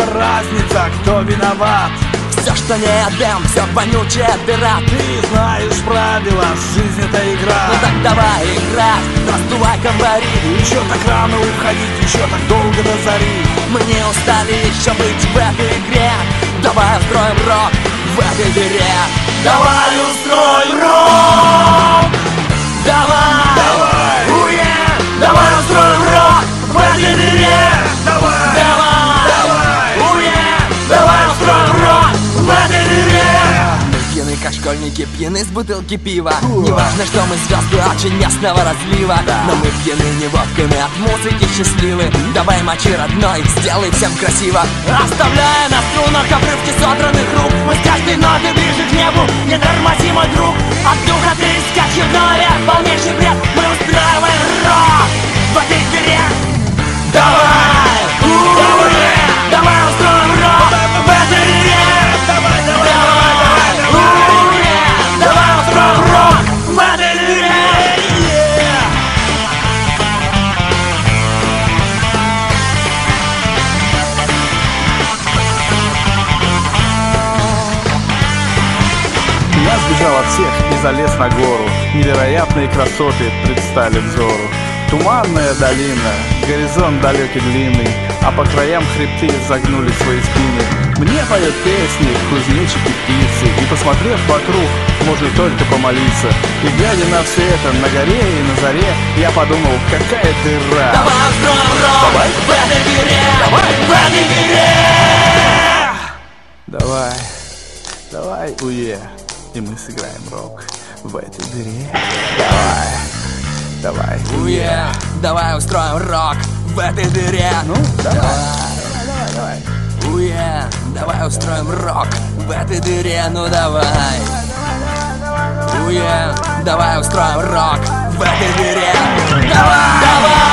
разница, кто виноват? Все, что не Эдем, все вонючая дыра. Ты знаешь правила, жизнь это игра. Ну так давай играть, раздувай, говори. Еще так рано уходить, еще так долго до зари. Мы не устали еще быть в этой игре. Давай устроим рок в этой дыре. Давай устроим рок! Давай! Давай! Уе! Давай устроим рок в этой дыре. Давай! Давай! Уе! Давай устроим рок в этой дыре. Мы пьяны, как школьники, пьяны с бутылки пива. Неважно, что мы звезды очень ясного разлива. Но мы пьяны не водкой, мы от музыки счастливы. Давай, мочи, родной, сделай всем красиво. Оставляя на струнах обрывки содранных рук, мы с каждой ноты ближе к небу. Не тормози, мой друг, от духа ты скачешь вдали. Полнейший бред, мы устраиваем рок в этой дыре. Давай! Давай! Давай устроим рок в этой дыре. Давай, давай, Давай устроим рок в этой дыре. Я сбежал от всех и залез на гору. Невероятные красоты предстали взору. Туманная долина, горизонт далекий длинный, а по краям хребты загнули свои спины. Мне поют песни кузнечики птицы, и посмотрев вокруг, можно только помолиться. И глядя на все это на горе и на заре, я подумал, какая дыра. Давай устроим рок в этой дыре. В этой дыре. Давай, давай, уе, и мы сыграем рок в этой дыре. Давай, давай, Уе, давай устроим рок в этой дыре. Ну, давай. Уе, давай устроим рок в этой дыре. Ну давай. Уе, давай устроим рок в этой дыре. Давай, давай.